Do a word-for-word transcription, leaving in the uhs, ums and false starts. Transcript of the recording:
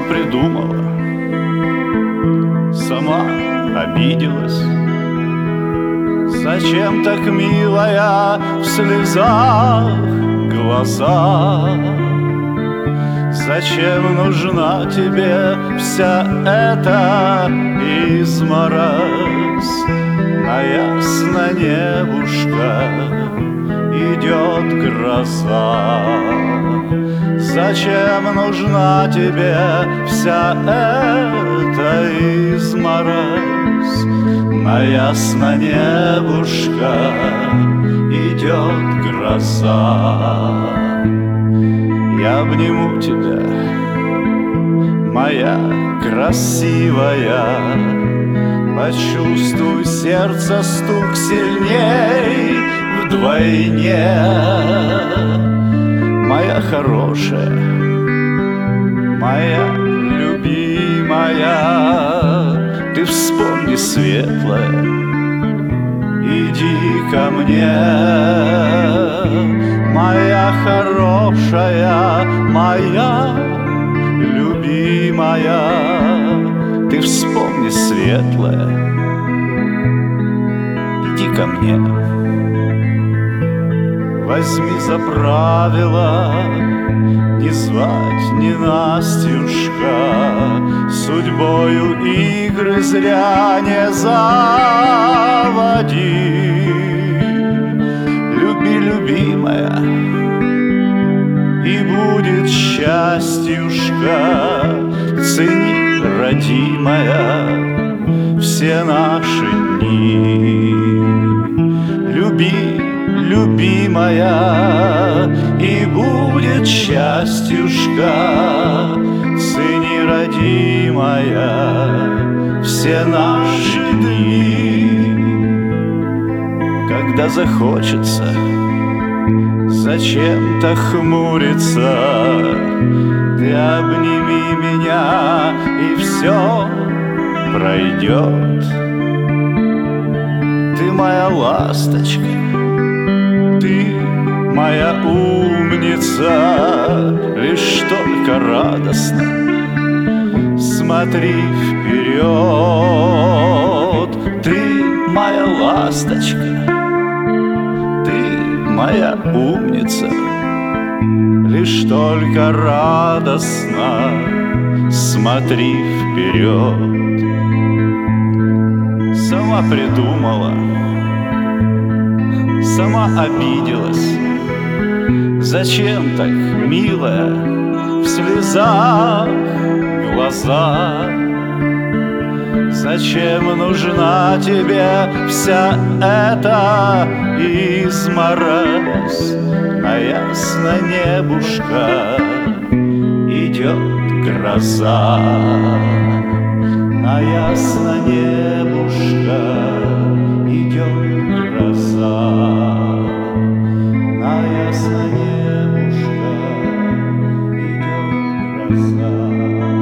Сама придумала, сама обиделась. Зачем так, милая, в слезах глаза? Зачем нужна тебе вся эта изморозь? На ясно небушка идет гроза. Зачем нужна тебе вся эта изморозь? На ясно небушка идет гроза. Я обниму тебя, моя красивая, почувствуй сердце стук сильней вдвойне. Моя хорошая, моя любимая, ты вспомни, светлая, иди ко мне. Моя хорошая, моя любимая, ты вспомни, светлая, иди ко мне. Возьми за правило не звать, не Настюшка, судьбою игры зря не заводи. Люби, любимая, и будет счастьюшка. Цени, родимая, все наши дни. Люби, любимая, и будет счастьюшка. Цени, родимая, все наши дни. Когда захочется зачем-то хмуриться, ты обними меня, и все пройдет. Ты моя ласточка, ты моя умница, лишь только радостно смотри вперед. Ты моя ласточка, ты моя умница, лишь только радостно смотри вперед. Сама придумала, сама обиделась. Зачем так, милая, в слезах глаза? Зачем нужна тебе вся эта изморозь? На ясно небушка идет гроза. На ясно небушка идет гроза. На ясно небушка идет гроза.